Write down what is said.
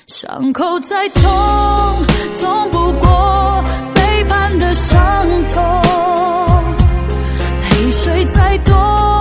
伤口再痛，痛不过背叛的伤痛，泪水再多